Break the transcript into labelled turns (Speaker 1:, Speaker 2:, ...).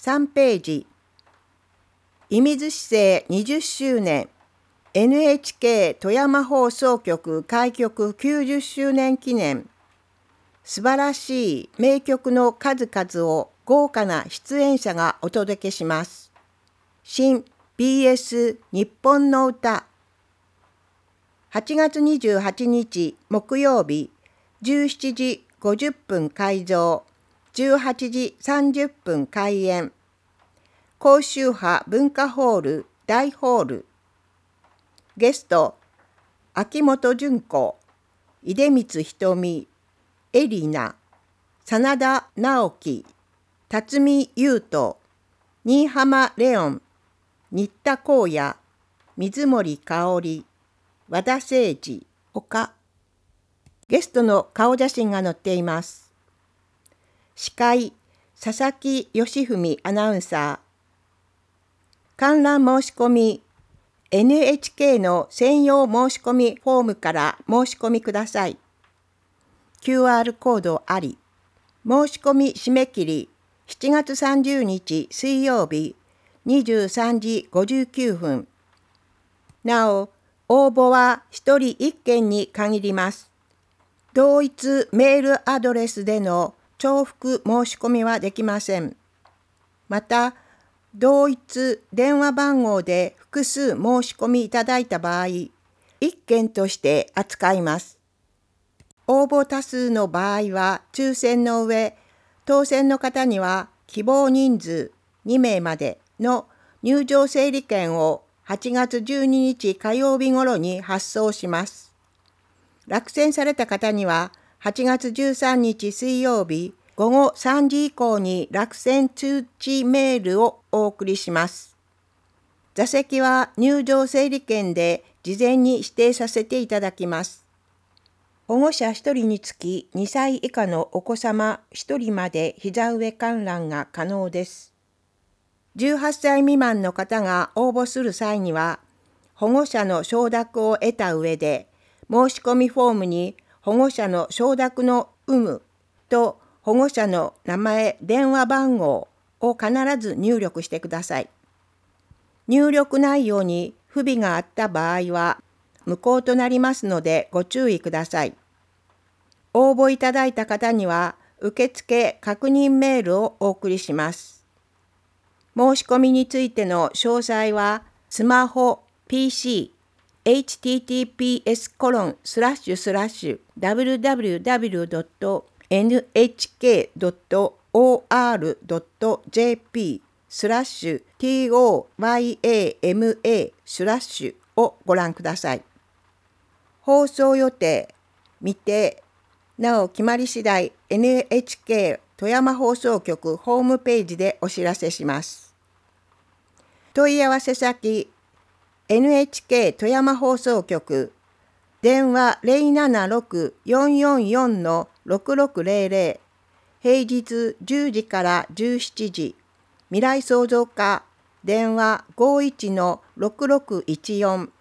Speaker 1: 3ページ。射水市政20周年 NHK 富山放送局開局90周年記念。素晴らしい名曲の数々を豪華な出演者がお届けします。新 BS 日本の歌。8月28日木曜日17時50分開場、18時30分開演。高周波文化ホール大ホール。ゲスト、秋元純子、出光瞳、エリナ、真田直樹、辰巳勇斗、新浜レオン、新田光也、水森かおり、和田誠二、ほか。ゲストの顔写真が載っています。司会、佐々木義文アナウンサー。観覧申し込み、NHK の専用申し込みフォームから申し込みください。QR コードあり。申し込み締め切り、7月30日水曜日、23時59分。なお、応募は1人1件に限ります。同一メールアドレスでの重複申し込みはできません。また、同一電話番号で複数申し込みいただいた場合、1件として扱います。応募多数の場合は抽選の上、当選の方には希望人数2名までの入場整理券を8月12日火曜日頃に発送します。落選された方には8月13日水曜日午後3時以降に落選通知メールをお送りします。座席は入場整理券で事前に指定させていただきます。保護者1人につき2歳以下のお子様1人まで膝上観覧が可能です。18歳未満の方が応募する際には、保護者の承諾を得た上で、申し込みフォームに保護者の承諾の有無と保護者の名前、電話番号を必ず入力してください。入力内容に不備があった場合は無効となりますのでご注意ください。応募いただいた方には受付確認メールをお送りします。申し込みについての詳細はスマホ、PC、https://www.nhk.or.jp/TYAMA/ をご覧ください。放送予定、未定、なお決まり次第 NHK 富山放送局ホームページでお知らせします。問い合わせ先、NHK 富山放送局、電話 076-444-6600、平日10時から17時、未来創造課、電話 51-6614